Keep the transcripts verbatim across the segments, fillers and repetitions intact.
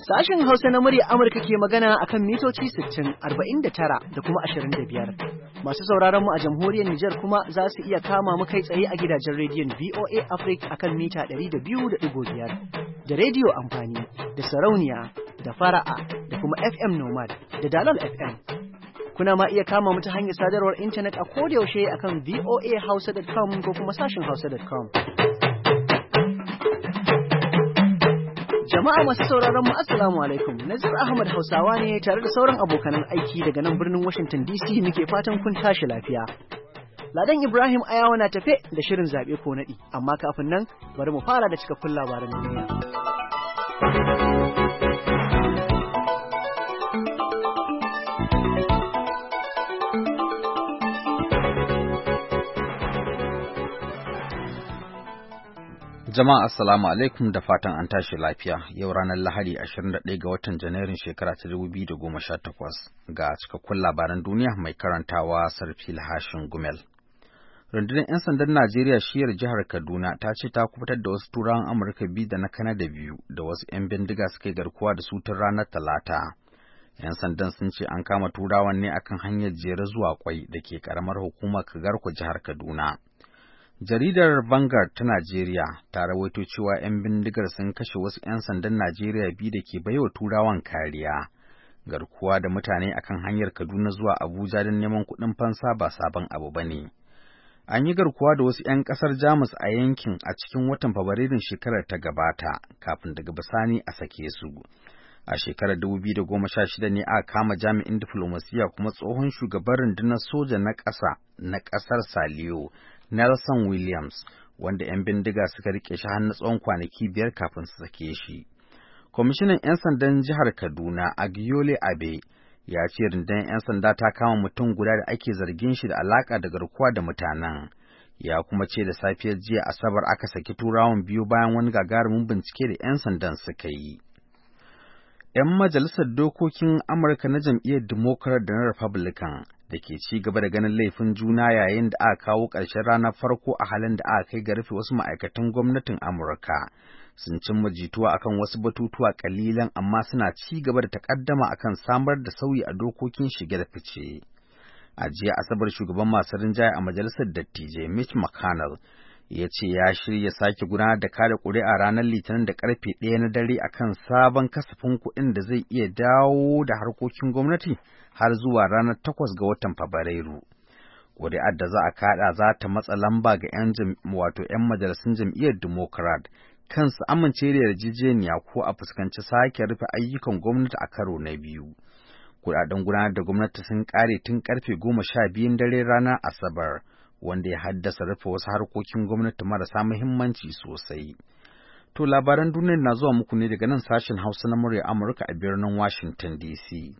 Sashen Hausa na murya Amurka ke magana akan mitoci sittin, arba'in da tara da kuma ashirin da biyar. Masu sauraron mu a jamhuriyar Nijar kuma za su iya kama mu kai tsaye a gidajen rediyon V O A Africa akan mita ɗari da biyu da ɗigo biyar. Da rediyo amfani, da sarauniya, da fara'a, da kuma F M Nomad, da Dalal F M. Kuna ma iya kama mu ta hanyar sadarwar intanet a kodayaushe akan v o a hausa dot com ko kuma sashen hausa dot com. Jama'a masu sauraron mu assalamu alaikum. Nazir Ahmad Hausawa ne tare da sauran abokanan aiki daga nan birnin Washington D C muke fatan kun tashi lafiya. Ladan Ibrahim Ayawa na tafe da shirin zabe ko nadi, amma kafin nan bari mu fara da cikakkun labaran duniya. Jama'a assalamu alaikum da fatan an tashi lafiya. Yau ranar Lahadi ashirin da ɗaya ga watan Janairun shekara ta dubu biyu da goma sha takwas ga cikakkun labaran duniya mai karantawa Sarfil Hashin Gumel. Rundunar 'yan sandan Najeriya shiyar jihar Kaduna ta ce ta kubutar da wasu turawan Amurka biyu da na Kanada biyu da wasu 'yan bindiga suka yi garkuwa da su tun ranar Talata. 'Yan sandan sun ce an kama turawan ne akan hanyar jere zuwa Kwai da ke karamar hukumar Kagarko jihar Kaduna. Jaridar Vanguard ta Najeriya ta rawaito cewa 'yan bindigar sun kashe wasu 'yan sandan Najeriya biyu da ke baiwa turawan kariya. Garkuwa da mutane akan hanyar Kaduna zuwa Abuja don neman kuɗin fansa ba sabon abu ba ne. An yi garkuwa da wasu 'yan ƙasar Jamus a yankin a cikin watan Fabrairun shekarar ta gabata, kafin daga bisani a sake su. A shekarar dubu biyu da goma sha shida ne aka kama jami'in diflomasiya kuma tsohon shugaban rundunar soja na ƙasa na ƙasar Saliyo, Nelson Williams, wanda 'yan bindiga suka rike shi har na tsawon kwanaki biyar kafin su sake shi. Kwamishinan 'yan sandan jihar Kaduna, Agiole Abe, ya ce rundunar 'yan sanda ta kama mutum guda da ake zargin shi da alaka da garkuwa da mutanen. Ya kuma ce da safiyar jiya Asabar aka saki turawan biyu bayan wani gagarumin bincike da 'yan sandan suka yi. 'Yan majalisar dokokin Amurka na jam'iyyar Democrat da na Republican da ke ci gaba da ganin laifin juna yayin da aka kawo ƙarshen ranar farko a halin da aka kai ga rufe wasu ma'aikatan gwamnatin Amurka. Sun cimma jituwa akan wasu batutuwa ƙalilan amma suna ci gaba da takaddama akan samar da sauyi a dokokin shige da fice. A jiya Asabar shugaban masu rinjaye a majalisar dattijai Mitch McConnell ya ce ya shirya sake gudanar da kada ƙuri'a ranar Litinin da karfe ɗaya na dare akan sabon kasafin kuɗin da zai iya dawo da harkokin gwamnati har zuwa ranar takwas ga watan Fabrairu. Ƙuri'ar da za a kaɗa za ta matsa lamba ga 'yan wato 'yan majalisun jam'iyyar Democrat kansu amince da yarjejeniya ko a fuskanci sake rufe ayyukan gwamnati a karo na biyu. Kuɗaɗen gudanar da gwamnati sun ƙare tun ƙarfe goma sha biyun dare ranar Asabar, wanda ya haddasa rufe wasu harkokin gwamnati marasa muhimmanci sosai. To labaran duniya na zuwa muku ne daga nan sashen Hausa na murya Amurka a birnin Washington D C.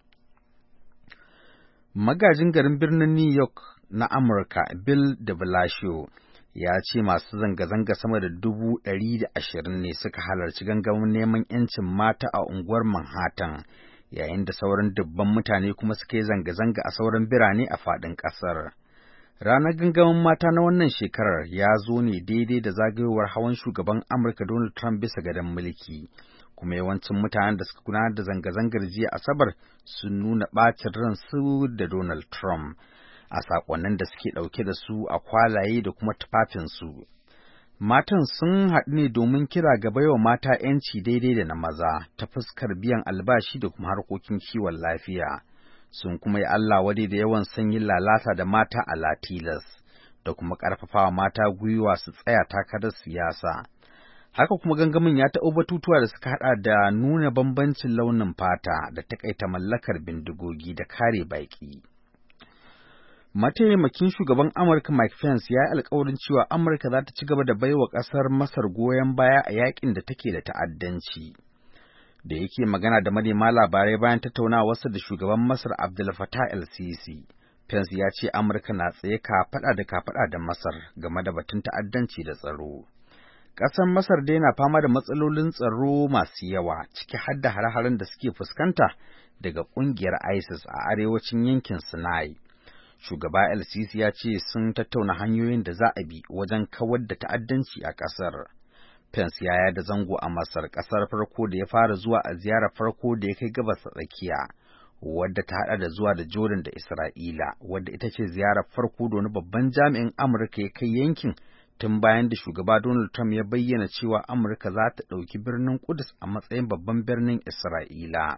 Magajin garin birnin New York na Amurka, Bill de Blasio, ya ce masu zanga-zanga sama da dubu ɗari da ashirin ne suka halarci gangamin neman 'yancin mata a unguwar Manhattan, yayin da sauran dubban mutane kuma suka yi zanga-zanga a sauran birane a faɗin ƙasar. Ranar gangamin mata na wannan shekarar ya zo ne daidai da zagayowar hawan shugaban Amurka Donald Trump bisa gadon mulki, kuma yawancin mutanen da suka gudanar da zanga-zangar jiya Asabar sun nuna ɓacin ransu da Donald Trump a saƙonnin da suke ɗauke da su a kwalaye da kuma tufafinsu. Matan sun haɗu ne domin kira ga baiwa mata 'yanci daidai da na maza ta fuskar biyan albashi da kuma harkokin kiwon lafiya. Sun kuma yi Allah wadai da yawan sanyin lalata da mata a latilas da kuma ƙarfafawa mata gwiwa su tsaya takarar siyasa. Haka kuma gangamin ya taɓa batutuwa da suka haɗa da nuna bambancin launin fata da taƙaita mallakar bindigogi da kare baƙi. Mataimakin shugaban Amurka Mike Pence ya yi alkawarin cewa Amurka za ta ci gaba da baiwa ƙasar Masar goyon baya a yaƙin da take da ta'addanci. Da yake magana da manema labarai bayan tattaunawarsa da shugaban Masar Abdel Fattah el-Sisi, Pence ya ce Amurka na tsaye kafaɗa da kafaɗa da Masar game da batun ta'addanci da tsaro. Ƙasar Masar dai na fama da matsalolin tsaro masu yawa, ciki har da hare-haren da suke fuskanta daga ƙungiyar ISIS a arewacin yankin Sinai. Shugaba el-Sisi ya ce sun tattauna hanyoyin da za a bi wajen kawar da ta'addanci a ƙasar. Pence ya yada zango a Masar, ƙasar farko da ya fara zuwa a ziyarar farko da ya kai gabas ta tsakiya, wadda ta haɗa da zuwa da Jordan da Isra'ila, wadda ita ce ziyarar farko da wani babban jami'in Amurka ya kai yankin tun bayan da shugaba Donald Trump ya bayyana cewa Amurka za ta ɗauki birnin Kudus a matsayin babban birnin Isra'ila.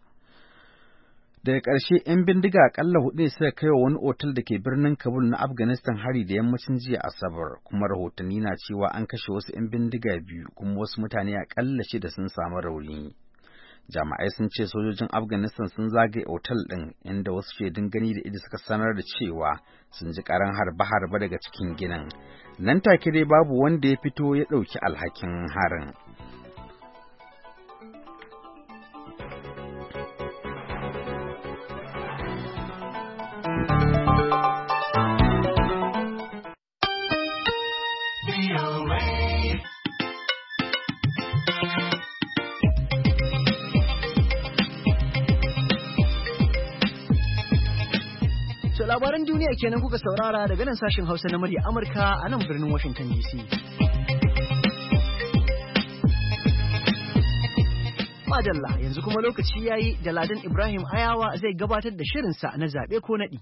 Daga ƙarshe, ‘yan bindiga aƙalla hudu ne suka kai wa wani otal da ke birnin Kabul na Afghanistan hari da yammacin jiya Asabar, kuma rahotanni na cewa an kashe wasu ‘yan bindiga biyu kuma wasu mutane aƙalla shida sun samu rauni. Jami'ai sun ce sojojin Afghanistan sun zagaye otal ɗin, inda wasu shaidun gani da ido suka sanar da cewa sun ji ƙaran harbe-harbe daga cikin ginin. Nan take dai babu wanda ya fito ya ɗauki alhakin harin. Labaran duniya kenan kuka saurara daga nan sashen Hausa na murya Amurka a nan birnin Washington D C. Madalla, yanzu kuma lokaci yayi da Ladan Ibrahim Ayawa zai gabatar da shirinsa na zaɓe ko naɗi.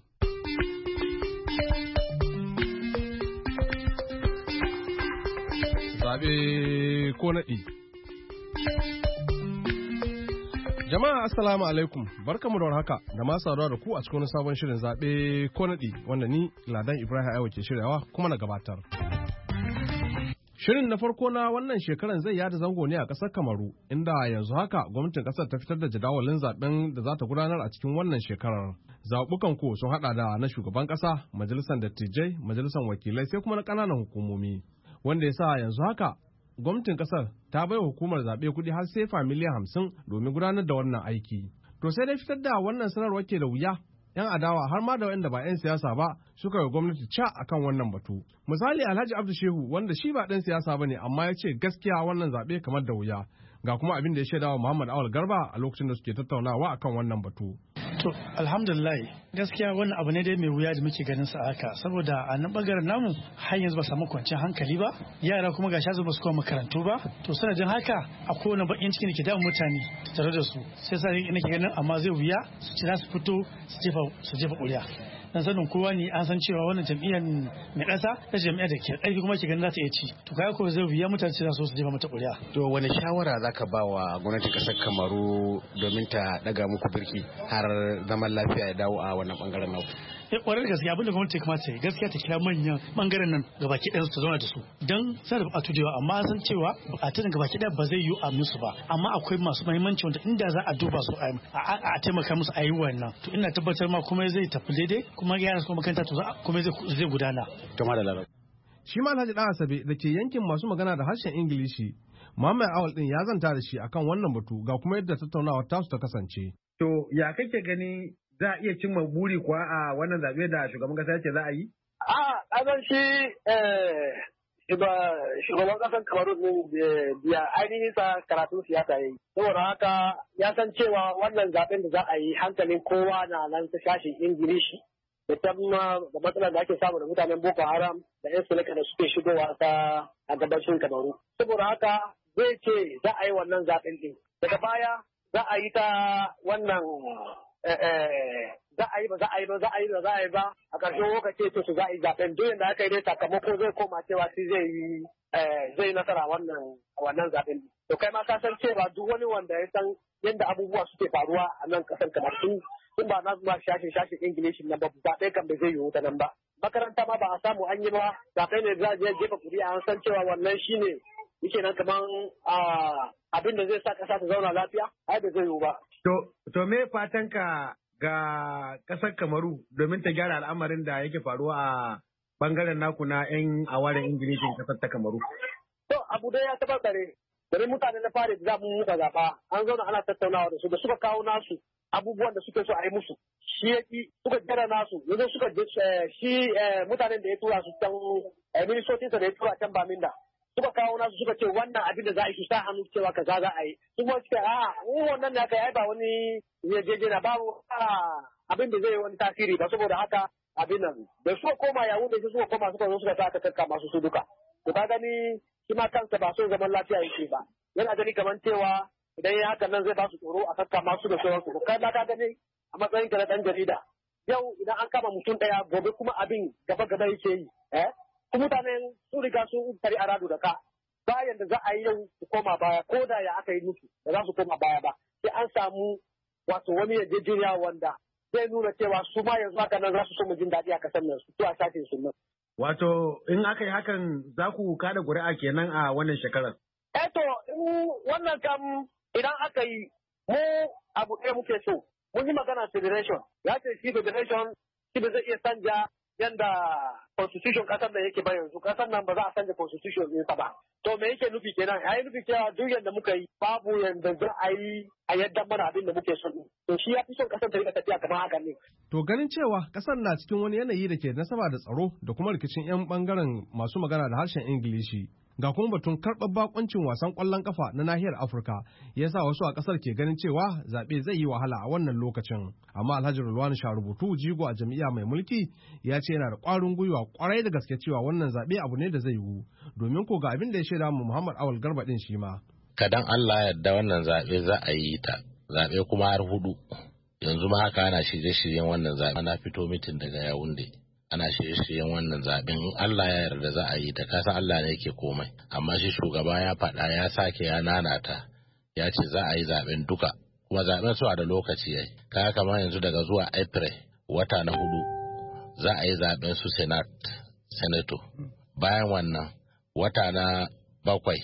Zaɓe ko naɗi. Jama'a assalamu alaikum, barkamu da warhaka da ma saduwa da ku a cikin sabon shirin zaɓe ko naɗi wanda ni Ladan Ibrahim Aiwa ke shiryawa kuma na gabatar. Shirin na farko na wannan shekaran zai yada zango ne a ƙasar Kamaru, inda yanzu haka gwamnatin ƙasar ta fitar da jadawalin zaɓen da za ta gudanar a cikin wannan shekarar. Zaɓuɓɓukan ko sun haɗa da na shugaban ƙasa, majalisar dattijai, majalisar wakilai sai kuma na ƙananan hukumomi, wanda ya sa yanzu haka gwamnatin kasar ta bai wa hukumar zaɓe kuɗi har sefa miliyan hamsin domin gudanar da wannan aiki. To sai dai fitar da wannan sanarwar ke da wuya, 'yan adawa har ma da wanda ba 'yan siyasa ba suka yi gwamnati ca akan wannan batu. Misali Alhaji Abdu Shehu wanda shi ba ɗan siyasa ba ne amma ya ce gaskiya wannan zaɓe kamar da wuya. Ga kuma abin da ya shaidawa Muhammad Awal Garba a lokacin da suke tattaunawa akan wannan batu. To alhamdulillah gaskiya wannan abu ne dai mai wuya da muke ganin sa haka saboda a nan bangaren namu har yanzu ba samu kwanciyar hankali ba, yara kuma ga shazu ba su kuma makarantu ba, to sanadin haka a kowane bakin cikin da ke damun mutane tare da su sai sa ina ke ganin amma zai wuya su ci za su fito su jefa su jefa ƙuri'a. Dan sanin kowa ne an san cewa wannan jam'iyyar mai ƙasa ta jam'iyyar da ke ƙarfi kuma ke ganin za ta iya ci, to kai ko zai wuya mutane su so su jefa mata ƙuri'a. To wani shawara zaka ba wa gwamnatin ƙasar Kamaru domin ta daga muku birki har zaman lafiya ya dawo a wannan bangaren naku? Eh kwarar gaskiya abinda gwamnati kamata yi gaskiya ta kira manyan bangaren nan gabaki ɗaya su zauna da su don suna da buƙatu da yawa amma san cewa buƙatun gabaki ɗaya ba zai yi a musu ba, amma akwai masu muhimmanci wanda inda za a duba su a taimaka musu a yi wannan to ina tabbatar ma kuma zai tafi daidai kuma yara su kuma makaranta to kuma zai gudana. Kama da lalata. Shi ma Alhaji Dan Asabe da ke yankin masu magana da harshen Ingilishi, Muhammad Awal din ya zanta da shi akan wannan batu ga kuma yadda tattaunawar tasu ta kasance. To ya kake gani za a iya cimma buri kuwa a wannan zaɓe da shugaban ƙasa ce za a yi? A ƙasar shi shugaban ƙasar Kamaru ne biya ainihin sa karatun siyasa ya yi. Saboda haka ya san cewa wannan zaɓen da za a yi hankalin kowa na nan ta shashin Ingilishi. Da tamma da matsalar da ake samu da mutanen Boko Haram da 'yan sulaka da suke shigowa ta a gabashin Kamaru. Saboda haka zai ce za a yi wannan zaɓen ɗin. Daga baya za a yi ta wannan za a yi ba za a yi ba za a yi ba za a yi ba a ƙarshen lokaci to su za a yi zaɓen duk yadda aka yi dai sakamako zai koma cewa shi zai yi zai nasara wannan wannan zaɓen. To kai ma ka san cewa duk wani wanda ya san yadda abubuwa suke faruwa a nan ƙasar kamar su in ba na zuwa shashin shashin Ingilishi na ba zaɓe kan bai zai yiwu ta nan ba. Makaranta ma ba a samu an yi ba zaɓe ne za a je jefa kuri'a an san cewa wannan shine yake nan kaman abin da zai sa ƙasa ta zauna lafiya ai da zai yiwu ba. To, to me fatanka ga ƙasar Kamaru domin ta gyara al'amarin da yake faruwa a bangaren naku na 'yan awaren Ingilishin ƙasar ta Kamaru? To, abu dai ya taɓa tsare, domin mutane na fari da mu muka zaɓa, an zauna ana tattaunawa da su da suka kawo nasu abubuwan da suke so a yi musu. Shi ya ƙi suka gyara nasu, yanzu suka shi mutanen da ya tura su can ministocinsa da ya tura can Baminda. Suka kawo nasu suka ce wannan abin da za a yi su sa hannu cewa kaza za a yi. Su kuma suka a mu wannan da aka yi ba wani yarjejena babu abin da zai yi wani tasiri ba saboda haka abin nan. Da suka koma yawu da suka koma suka zo suka sa aka kakka masu su duka. To ka gani shi ma kansa ba son zaman lafiya yake ba yana gani kamar cewa idan ya haka nan zai ba su tsoro a kakka masu da sauransu kai ma ka gani a matsayin ka na dan jarida yau idan an kama mutum daya gobe kuma abin gaba gaba yake yi eh kuma mutanen sun riga sun tari aradu da ka bayan da za a yi yau su koma baya ko da ya aka yi musu da za su koma baya ba sai an samu wato wani yarjejeniya wanda zai nuna cewa su ma yanzu haka nan za su so mu jin daɗi a kasar nan su a sashen su nan. Wato in aka yi hakan za ku kada ƙuri'a kenan a wannan shekarar. Eh to in wannan kam idan aka yi mu abu ɗaya muke so mun yi magana federation ya ce shi federation shi ba zai iya canja yanda constitution kasar da yake ba yanzu kasar nan ba za a canja constitution ɗinsa ba to me yake nufi kenan ya yi nufi cewa duk yanda muka yi babu yanda za a yi a yadda mana abin da muke son to shi ya fi son kasar ta rika tafiya kamar haka ne. To ganin cewa kasar na cikin wani yanayi da ke nasaba da tsaro da kuma rikicin 'yan bangaren masu magana da harshen Ingilishi. Ga kuma batun karɓar bakuncin wasan ƙwallon ƙafa na nahiyar Afirka ya sa wasu a ƙasar ke ganin cewa zaɓe zai yi wahala a wannan lokacin. Amma Alhaji Rulwani Sharubutu jigo a jam'iyya mai mulki ya ce yana da ƙwarin gwiwa ƙwarai da gaske cewa wannan zaɓe abu ne da zai yiwu domin ko ga abin da ya shaida mu Muhammad Awal Garba ɗin shi ma. Kadan Allah yarda wannan zaɓe za a yi ta zaɓe kuma har hudu yanzu ma haka ana shirye-shiryen wannan zaɓe na fito mitin daga Yaounde. Ana shirye-shiryen wannan zaɓen in Allah ya yarda za a yi ta kasan Allah ne yake komai amma shi shugaba ya faɗa ya sake ya nanata ya ce za a yi zaɓen duka kuma zaɓen su a da lokaci yayi kaga kamar yanzu daga zuwa April wata na hudu za a yi zaɓen su Senate Senator bayan wannan wata na bakwai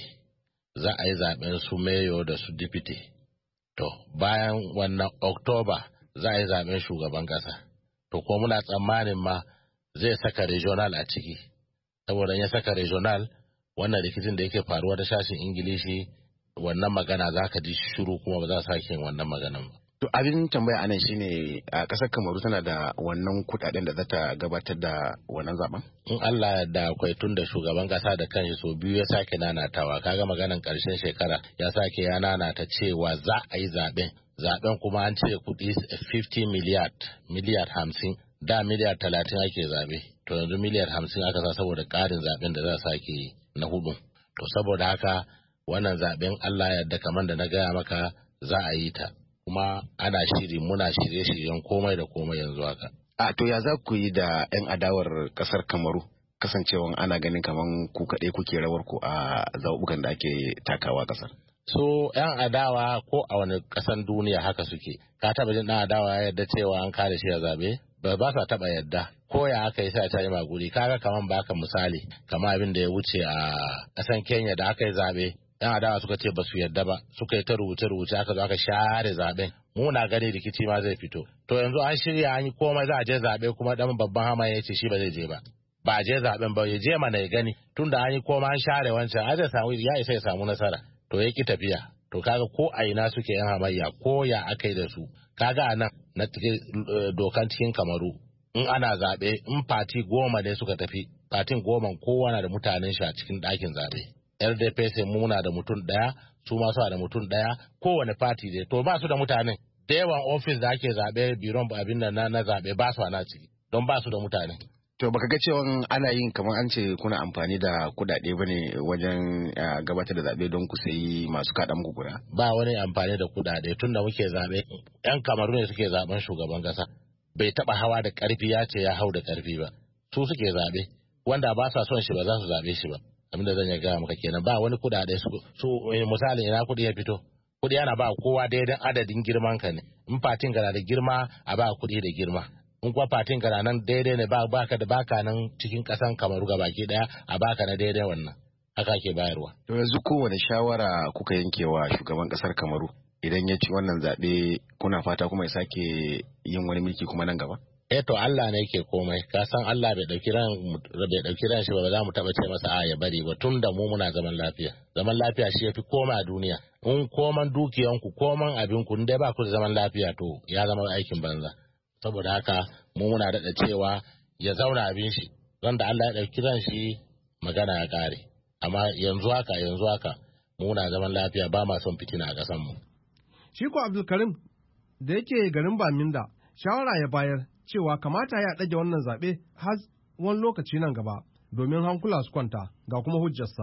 za a yi zaɓen su Mayor da su Deputy to bayan wannan October za a yi zaɓen shugaban ƙasa to ko muna tsammanin ma zai saka regional a ciki saboda ya saka regional wannan rikicin da yake faruwa da shashin Ingilishi wannan magana za ka ji shiru kuma ba za a sake wannan maganan ba. To abin tambaya anan shine a ƙasar Kamaru tana da wannan kuɗaɗen da za ta gabatar da wannan zaben? In Allah da akwai tun da shugaban ƙasa da kanshi so biyu ya sake nanatawa kaga maganan ƙarshen shekara ya sake ya nanata cewa za a yi zaben zaben kuma an ce kuɗi fifty miliyar miliyar hamsin da miliyar talatin ake zabe to yanzu miliyar hamsin aka sa saboda ƙarin zaben da za a sake yi na hudu to saboda haka wannan zaben Allah ya yarda kamar da na gaya maka za a yi ta kuma ana shiri muna shirye-shiryen komai da komai yanzu haka. A to ya za ku yi da 'yan adawar ƙasar Kamaru kasancewan ana ganin kamar ku kaɗai kuke rawar ku a zaɓuɓɓukan da ake takawa ƙasar? So, ‘yan adawa ko a wani ƙasan duniya haka suke, ka taɓa jin ɗan adawa ya yarda cewa an kare shi a zaɓe? Ba ba sa taɓa yarda, ko ya aka yi sai ta yi maguri, kaga kaman baka misali, kama abin da ya wuce a ƙasan Kenya da aka yi zaɓe, ‘yan adawa suka ce ba su yarda ba, suka yi ta rubuce-rubuce aka zo aka share zaɓen. Mu na gani rikici ma zai fito. To yanzu an shirya an yi komai za a je zaɓe kuma ɗan babban hama ya ce shi ba zai je ba. Ba a je zaɓen ba, ya je mana ya gani, tunda an yi komai an share wancan, a zai samu ya isa ya samu nasara. To ya ki tafiya to kaga ko a ina suke yan hamayya ko ya aka yi da su kaga a nan na dokan cikin Kamaru in ana zaɓe in fati goma ne suka tafi fatin goma kowa na da mutanen shi a cikin ɗakin zaɓe L D P sai muna da mutum ɗaya su ma suna da mutum ɗaya kowane fati dai to ba su da mutanen da yawan ofis da ake zaɓe biron abin nan na zaɓe ba su ana ciki don ba su da mutanen. To baka ga cewa ana yin kamar an ce kuna amfani da kudade bane wajen gabatar da zabe don ku sayi masu kada muku kura? Ba wani amfani da kudade tunda muke zabe yan Kamaru ne suke zaben shugaban kasa bai taba hawa da karfi ya ce ya hau da karfi ba su suke zabe wanda ba sa son shi ba za su zabe shi ba abin da zan ya gaya maka kenan ba wani kudade su, su misali ina kudi ya fito kudi yana ba kowa daidai adadin girman ka ne in fatin kana da girma a ba kudi da girma in kuwa fatin kana nan daidai ne ba baka da baka nan cikin kasan Kamaru gabaki daya a baka na daidai wannan haka ke bayarwa. To yanzu kowane shawara kuka yankewa shugaban kasar Kamaru idan ya ci wannan zabe kuna fata kuma ya sake yin wani mulki kuma nan gaba? Eh to Allah ne yake komai ka san Allah bai dauki ran bai dauki ran shi ba za mu taba ce masa a ya bari ba tunda mu muna zaman lafiya zaman lafiya shi yafi komai a duniya in koman dukiyanku koman abinku in dai ba ku da zaman lafiya to ya zama aikin banza. Saboda haka mu muna daɗa cewa ya zauna abin shi wanda Allah ya ɗauki ran shi magana ya ƙare amma yanzu haka yanzu haka mu muna zaman lafiya ba ma son fitina a ƙasan mu. Shi ko Abdulkarim da yake garin Baminda shawara ya bayar cewa kamata ya ɗage wannan zaɓe har wani lokaci nan gaba domin hankula su kwanta ga kuma hujjarsa.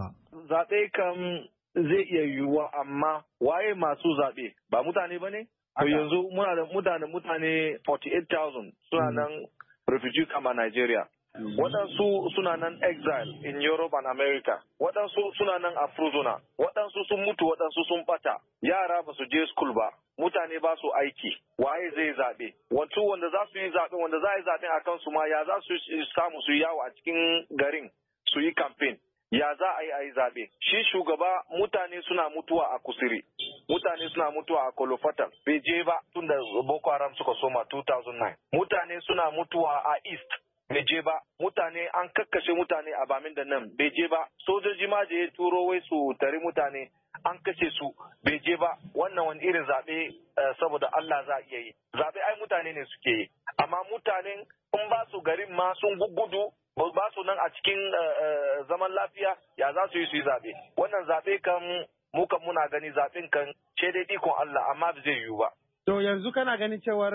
zaɓe kan zai iya yiwuwa amma waye masu zaɓe ba mutane ba ne? To yanzu muna da mutane mutane forty-eight thousand suna nan refugee camp a Nigeria. Waɗansu suna nan exile in Europe and America. Waɗansu suna nan a prisoner. Waɗansu sun mutu, waɗansu sun ɓata. Yara ba su je school ba. Mutane ba su aiki. Waye zai zaɓe? Wato wanda za su yi zaɓe, wanda za a yi zaɓe a kansu ma ya za su samu su yawo a cikin garin su yi campaign. Ya za a yi a yi zaɓe? Shi shugaba mutane suna mutuwa a Kusiri. Mutane suna mutuwa a Kolofatan. Bai je ba tun da Boko Haram suka soma two thousand nine. Mutane suna mutuwa a East. Bai je ba. Mutane an kakkashe mutane a Bamin da nan. Bai je ba. Sojoji ma da ya turo wai su tare mutane an kashe su. Bai je ba. Wannan wani irin zaɓe saboda Allah za a iya yi. Zaɓe ai mutane ne suke yi. Amma mutanen in ba su garin ma sun gugudu ba su nan a cikin zaman lafiya ya za su yi su yi zaɓe. Wannan zaɓe kan mu kan muna gani zaɓen kan ce dai ikon Allah amma ba zai yiwu ba. To yanzu kana ganin cewar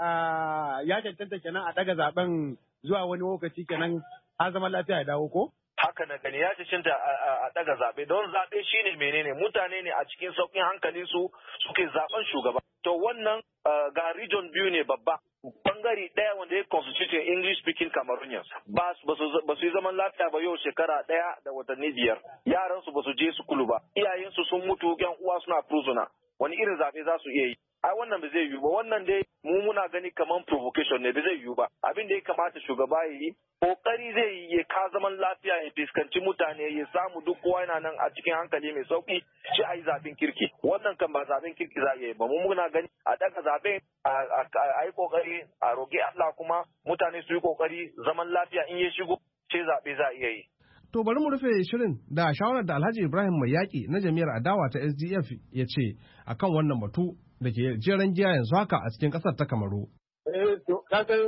ya cancanta kenan a daga zaben zuwa wani lokaci kenan har zaman lafiya ya dawo ko? Haka na gani ya cancanta a daga zaɓe don zaɓe shine menene mutane ne a cikin sauƙin hankali su suke zaɓen shugaba. To wannan ga region biyu ne babba. Bangare ɗaya wanda ya constitute English speaking Cameroonians ba su yi zaman lafiya ba yau shekara ɗaya da watanni biyar. Yaran su ba su je su kulu ba. Iyayensu sun mutu, yan uwa suna prisoner. Wani irin zaɓe za su iya yi? Ai wannan ba zai yiwu ba. Wannan dai mu muna gani kaman provocation ne ba zai yiwu ba. Abin da ya kamata shugaba ya yi kokari zai yi ya ka zaman lafiya ya fuskanci mutane ya samu duk kowa yana nan a cikin hankali mai sauki shi a yi zaɓen kirki. Wannan kan ba zaɓen kirki za a yi ba. Mu muna gani a daga zaɓen a yi kokari a roƙi Allah kuma mutane su yi kokari zaman lafiya in ya shigo ce zaɓe za a iya yi. To bari mu rufe shirin da shawarar da Alhaji Ibrahim Mai Yaƙi na Jami'ar Adawa ta S D F ya ce akan wannan batu da ke jeren giya yanzu haka a cikin ƙasar ta Kamaru. Eh to kasan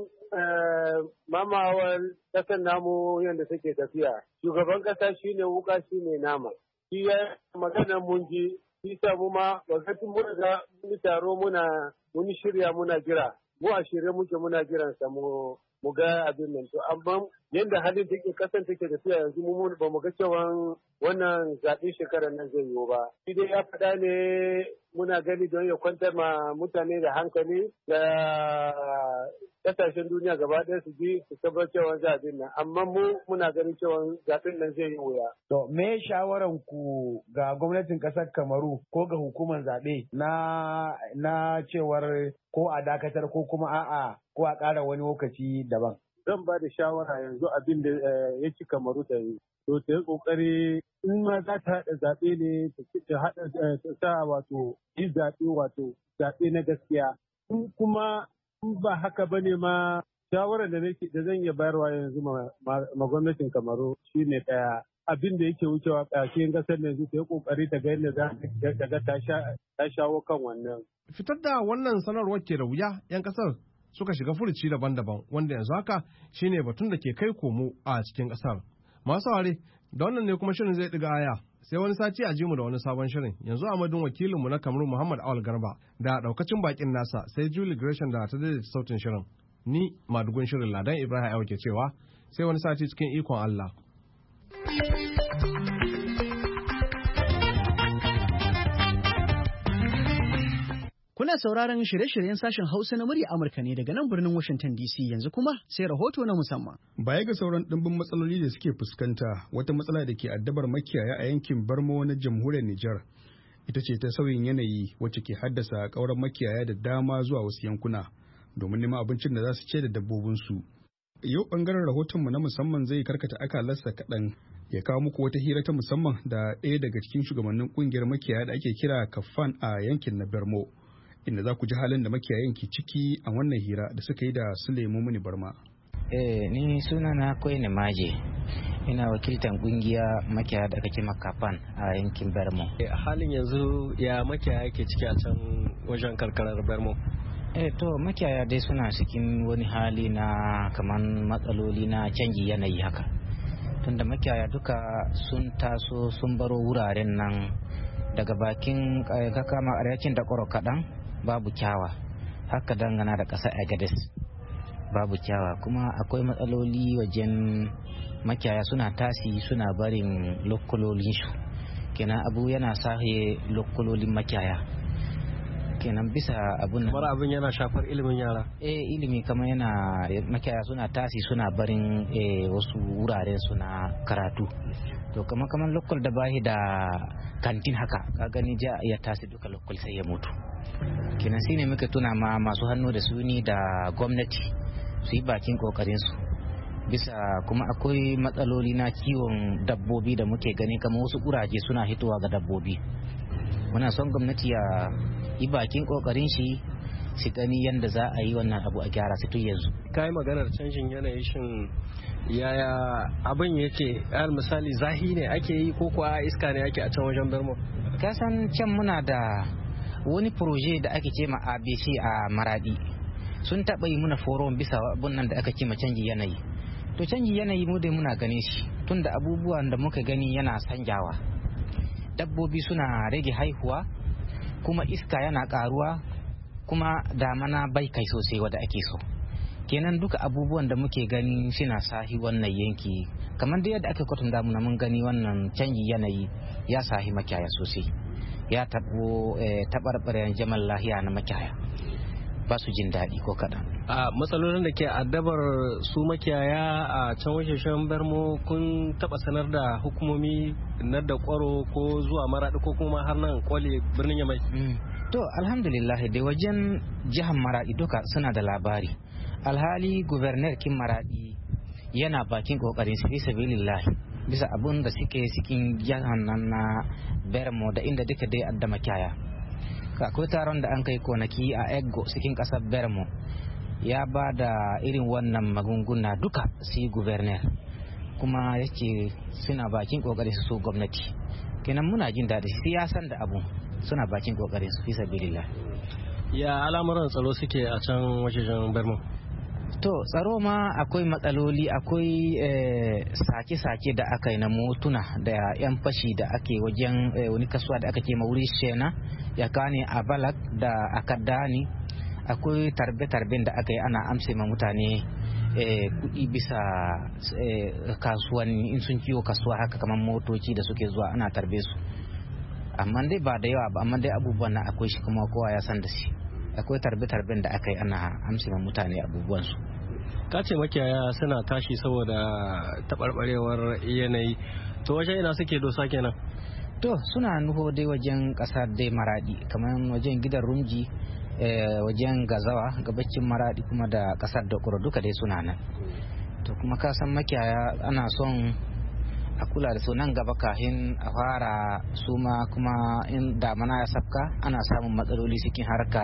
mamawar ƙasar namu yadda take tafiya. Shugaban ƙasa shine wuka shine nama. Shi ya magana mun ji shi sa mu ma wakati mun ga mun taro muna mun shirya muna jira. Mu a shirye muke muna jiran sa mu mu ga abin nan to amma yanda halin take kasan take tafiya yanzu mu ba mu ga cewa wannan zaɓen shekarar nan zai yiwu ba. Shi dai ya faɗa ne muna gani don ya kwantar ma mutane da hankali da kasashen duniya gaba ɗaya su ji su tabbatar cewa zaɓen nan amma mu muna ganin cewa zaɓen nan zai yi wuya. To me shawaran ku ga gwamnatin ƙasar Kamaru ko ga hukumar zaɓe na na cewar ko a dakatar ko kuma a'a ko a ƙara wani lokaci daban? Zan ba da shawara yanzu abin da ya ci Kamaru ta yi. To ta yi ƙoƙari in ma za ta haɗa zaɓe ne ta haɗa ta sa wato yi zaɓe wato zaɓe na gaskiya. In kuma in ba haka ba ne ma shawarar da nake da zan iya bayarwa yanzu ma gwamnatin Kamaru shine ɗaya. Abin da yake wucewa ƙasashen ƙasar yanzu ta yi ƙoƙari ta ga yadda za ta ga ta shawo kan wannan. Fitar da wannan sanarwar ke da wuya 'yan ƙasar suka shiga furuci daban-daban wanda yanzu haka shine batun da ke kai komo a cikin ƙasar. Masu ware da wannan ne kuma shirin zai ɗiga aya sai wani sati a jimu da wani sabon shirin yanzu a madun wakilinmu na Kamaru Muhammad Awal Garba da ɗaukacin bakin nasa sai Julie Gresham da ta daidaita sautin shirin. Ni madugun shirin Ladan Ibrahim Ayo ke cewa sai wani sati cikin ikon Allah. Kuna sauraron shirye-shiryen sashen Hausa na murya Amurka ne daga nan birnin Washington D C yanzu kuma sai rahoto na musamman. Baya ga sauran ɗimbin matsaloli da suke fuskanta wata matsala da ke addabar makiyaya a yankin Barmo na jamhuriyar Nijar ita ce ta sauyin yanayi wacce ke haddasa ƙaurar makiyaya da dama zuwa wasu yankuna domin neman abincin da za su ce da dabbobinsu. Yau ɓangaren rahotonmu na musamman zai karkata akalarsa kaɗan ya kawo muku wata hira ta musamman da ɗaya daga cikin shugabannin ƙungiyar makiyaya da ake kira Kafan a yankin na Barmo. Inda za ku ji halin da makiyayan ke ciki a wannan hira da suka yi da Sulaimu Muni Barma. Eh, ni suna na Koine Maje, ina wakiltan kungiya makiyaya da kake makafan a yankin Bermo. Eh, a halin yanzu ya makiyaya ke ciki a can wajen karkarar Bermo? Eh, to makiyaya dai suna cikin wani hali na kaman matsaloli na canji yanayi haka. Tunda makiyaya duka sun taso sun baro wuraren nan daga bakin kakama arewacin da ƙoro kaɗan. Babu kyawa haka dangana da ƙasar Agadez babu kyawa kuma akwai matsaloli wajen makiyaya suna tasi suna barin lokololinsu kenan abu yana sahe lokololin makiyaya kenan bisa abun kamar abin yana shafar ilimin yara eh ilimi kamar yana makiyaya suna tasi suna barin eh, wasu wuraren suna karatu to kamar kamar lokal da bahi da kantin haka ka gani ja ya tasi duka lokal sai ya mutu kenan shine muka tuna ma masu hannu da suni da gwamnati su yi bakin kokarin su bisa kuma akwai matsaloli na kiwon dabbobi da muke gani kamar wasu kuraje suna hitowa ga dabbobi muna son gwamnati ya yi bakin kokarin shi shi gani yadda za a yi wannan abu a gyara su tun yanzu. Ka yi maganar canjin yanayi shin yaya abin yake al misali zahi ne ake yi ko kuwa iska ne ake a can wajen Bermo? Ka san can muna da wani proje da ake ce ma A B C a Maradi sun taɓa yi muna forum bisa abun nan da aka ce ma canji yanayi. To canji yanayi mu dai muna gane shi tunda abubuwan da muka gani yana sanjawa. Dabbobi suna rage haihuwa kuma iska yana karuwa kuma damana bai kai sosai wadda ake so kenan duka abubuwan da muke gani suna sahi wannan yanki kamar da yadda ake kwatanta muna mun gani wannan canji yanayi ya sahi makiyaya sosai ya tabo tabarbaren jamal lahiya na makiyaya ba su jin daɗi ko kaɗan. A matsalolin da ke addabar su makiyaya a can wajen Bermo kun taɓa sanar da hukumomi na da kwaro ko zuwa Maraɗi ko kuma har nan Kwale birnin Yamai? To alhamdulillah dai wajen jihar Maraɗi duka suna da labari. Alhali gubernar kin Maraɗi yana bakin kokarin su fi sabilillah bisa abun da suke cikin jihar nan na Bermo da inda duka dai adda makiyaya. Akwai taron da an kai konaki a Eggo cikin kasar Bermo ya ba da irin wannan magunguna duka si gubernar kuma yake suna bakin kokarin su so gwamnati kenan muna jin daɗi siyasan da abu suna bakin kokarin su fi sabilillah. Ya al'amuran tsaro suke a can wajejen Bermo? To tsaro ma akwai matsaloli akwai sake-sake da aka yi na motuna da 'yan fashi da ake wajen wani kasuwa da aka ce mauri shena ya kane a balak da akadani akwai tarbe-tarben da aka yi ana amsa ma mutane kudi bisa kasuwanni in sun kiwo kasuwa haka kamar motoci da suke zuwa ana tarbe su amma dai ba da yawa ba amma dai abubuwan na akwai shi kuma kowa ya san da shi akwai tarbe-tarben da aka yi ana amsa ma mutane abubuwansu. Ka ce makiyaya suna tashi saboda taɓarɓarewar yanayi to wajen ina suke dosa kenan? To suna nuho dai wajen ƙasar dai Maradi kamar wajen gidan Rumji wajen Gazawa gabacin Maradi kuma da ƙasar Dokoro duka dai suna nan. To kuma ka san makiyaya ana son a kula da su nan gaba kafin a fara suma kuma in damana ya sabka ana samun matsaloli cikin harka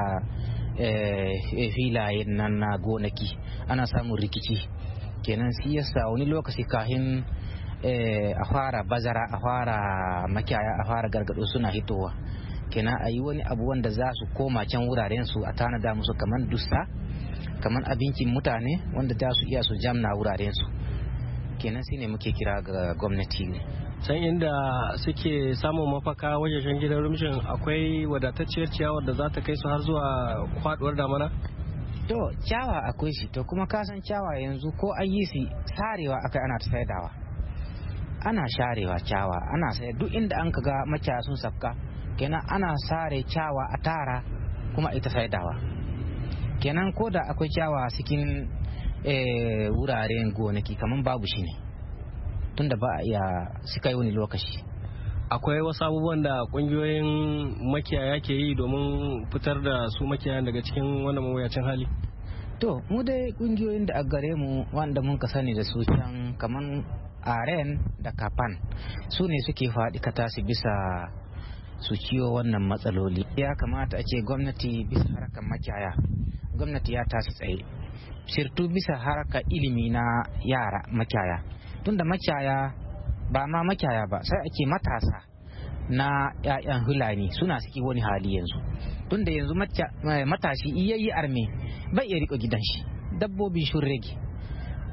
filayen nan na gonaki ana samun rikici kenan shi yasa wani lokaci kafin a fara bazara a fara makiyaya a fara gargado suna hitowa kenan a yi wani abu wanda za su koma can wuraren su a tanada musu kamar dusta kamar abincin mutane wanda za su iya su jamna wuraren su kenan shine muke kira ga gwamnati ne. Can inda suke samun mafaka wajen gidan rumshin akwai wadatacciyar ciyawar da za ta kai su har zuwa kwaduwar damana? To ciyawa akwai shi to kuma kasan ciyawa yanzu ko an yi shi sarewa akai ana ta saidawa ana sharewa ciyawa ana sai duk inda an kaga makiyaya sun safka kenan ana sare ciyawa a tara kuma ita saidawa kenan ko da akwai ciyawa cikin wuraren gonaki kamar babu shi ne tunda ba a iya suka yi wani lokaci. Akwai wasu abubuwan da kungiyoyin makiyaya ke yi domin fitar da su makiyayan daga cikin wannan mawuyacin hali? To mu dai kungiyoyin da a gare mu wanda mun ka sani da su can kamar aren da kafan su ne suke faɗi ka tasi bisa su ciwo wannan matsaloli. Ya kamata a ce gwamnati bisa harkar makiyaya gwamnati ya tashi tsaye sirtu bisa harkar ilimi na yara makiyaya tunda makiyaya ba ma makiyaya ba sai ake matasa na ƴaƴan hulani suna ciki wani hali yanzu tunda yanzu matashi iya yi arme bai iya riko gidan shi dabbobin shun rage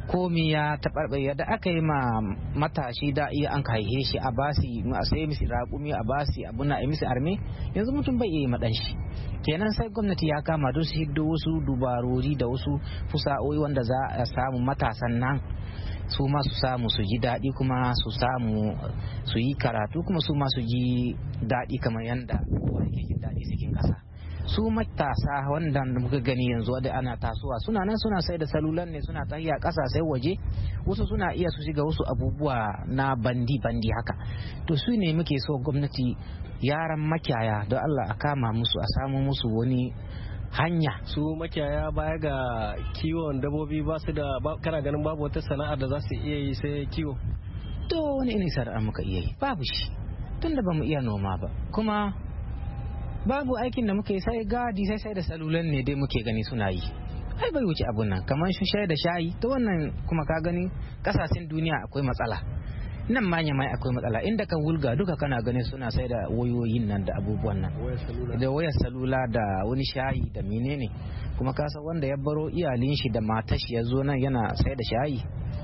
komi ya taɓarɓare da aka yi ma matashi da iya an haihe shi a basi a sai misi raƙumi a basi abuna a misi arme yanzu mutum bai iya yi maɗan shi kenan sai gwamnati ya kama don su hiddo wasu dubarori da wasu fusa'o'i wanda za a samu matasan nan su ma su samu su ji daɗi kuma su samu su yi karatu kuma su ma su ji daɗi kamar yadda kowa yake jin daɗi cikin ƙasa. Su matasa wanda muka gani yanzu da ana tasowa suna nan suna sai da salulan ne suna tahiya ƙasashen waje wasu suna iya su shiga wasu abubuwa na bandi bandi haka to su ne muke so gwamnati yaran makiyaya don Allah a kama musu a samu musu wani hanya. Su makiyaya baya ga kiwon dabbobi ba su da kana ganin babu wata sana'a da za su iya yi sai kiwo? To wani irin sana'a muka iya yi babu shi tunda ba mu iya noma ba kuma babu aikin da muke sai gadi sai sai da salulan ne dai muke gani suna yi ai bai wuce abun nan kamar shi shayi da shayi to wannan kuma ka gani kasashen duniya akwai matsala nan manya mai akwai matsala inda kan wulga duka kana gani suna sai da wayoyin nan da abubuwan nan da wayar salula da wani shayi da menene kuma ka san wanda ya baro iyalin shi da matar shi ya zo nan yana sai da shayi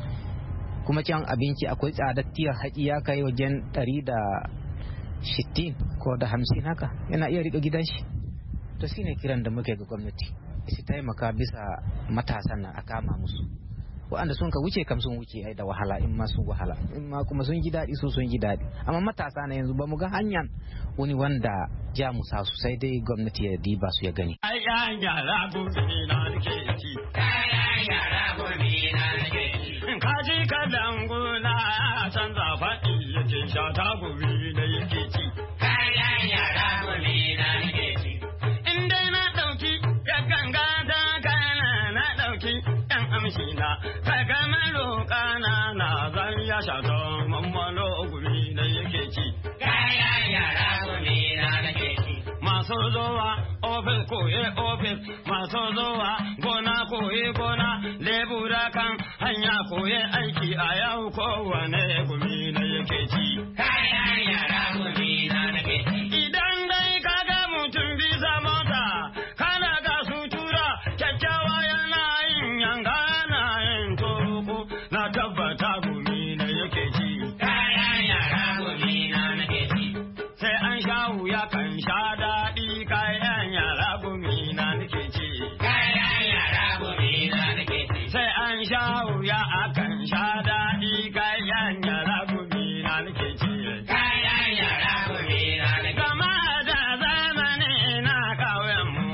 kuma can abinci akwai tsadattiyar haƙi ya kai wajen ɗari da sittin ko da hamsin haka yana iya riƙe gidan shi to shine kiran da muke ga gwamnati su taimaka bisa matasan nan a kama musu waɗanda sun ka wuce kam sun wuce ai da wahala in ma sun wahala in ma kuma sun ji daɗi su sun ji daɗi amma matasa na yanzu ba mu ga hanyar wani wanda ja mu sa su sai dai gwamnati ya diba su ya gani ai ya yara gobe na nake ci kai yara gobe na nake ci kaji kadan gona san za faɗi yake sha ta gobe da yake ci kai yara gobe na nake ci in dai na dauki ya ganga da kana na dauki yan amshi na kaga malo kana na zan ya sha ta mammalo gobe da yake ci kai yara gobe na nake ci masu zuwa ofis koye ofis masu zuwa gona koye gona lebura kan hanya koye aiki a yau kowane gumi na yake ci kayan yara gumi na nake ci idan dai kaga mutum bisa mota kana ga sutura kyakkyawa yana yin yanga na yin toko na tabbata gumi na yake ci kayan yara gumi na nake ci sai an sha wuya kan sha daɗi kayan yara gumi na nake ci kayan yara gumi na nake ci sai an sha wuya akan sha daɗi kayan yara gumi na nake ci kayan yara gumi na nake gama da zamani na kauyen mu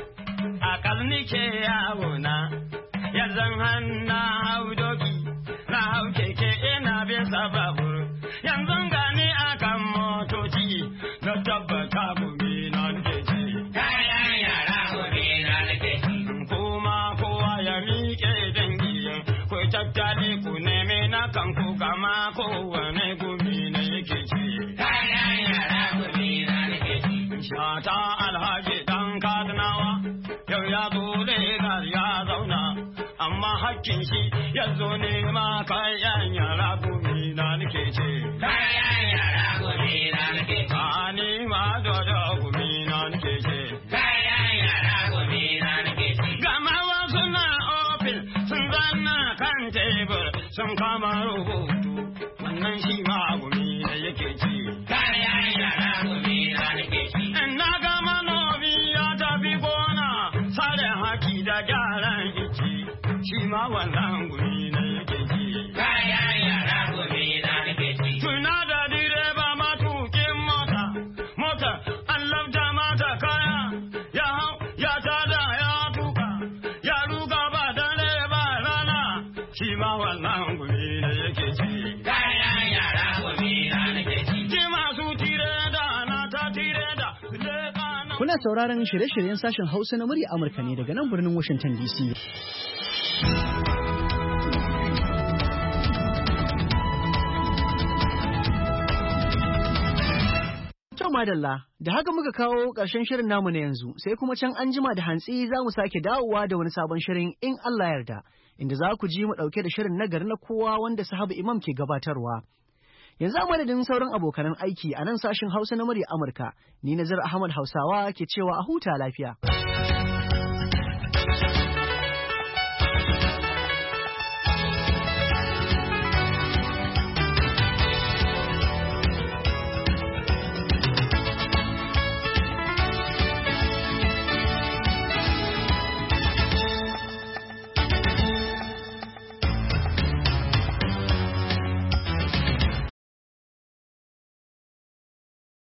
a kalni ke yawo na yanzu hanna hau doki na hau keke ina bisa babur yanzu gani akan motoci na tabbata gumi na nake ci kayan yara gumi na nake ci kuma kowa ya miƙe dangi ku tattale ku neme na kanku kama kowane gumi na yake ci kayan yara gumi na nake ci shata alhaji dan kadnawa yau ya zo Legas ya zauna amma hakkin shi ya zo nema kayan yara gumi na nake ci kayan yara gumi na nake ci a nema dodo gumi na nake ci kayan yara gumi na nake ci gama wasu na ofis sun zanna kan tebur sun kama rubutu wannan shi ma gumi da yake ci kayan yara gumi na nake ci na ga manomi ya tafi gona sare haki da gyaran ici shi ma wannan gumi da yake ci kayan yara gumi na nake ci tuna da direba matukin mota mota an labta mata kaya ya hau ya tada ya tuka ya ruga ba dare ba rana shi ma wannan gumi da yake ci kayan yara gumi na nake ci ki masu tire da na ta tire da Kuna sauraron shirye-shiryen sashen Hausa na murya Amurka ne daga nan birnin Washington D C. To madalla, da haka muka kawo ƙarshen shirin namu na yanzu, sai kuma can an jima da hantsi za mu sake dawowa da wani sabon shirin in Allah yarda, inda za ku ji mu ɗauke da shirin nagari na kowa wanda sahabu Imam ke gabatarwa. Yanzu a madadin sauran abokanan aiki a nan sashen Hausa na murya Amurka, ni Nazar Ahmad Hausawa ke cewa a huta lafiya.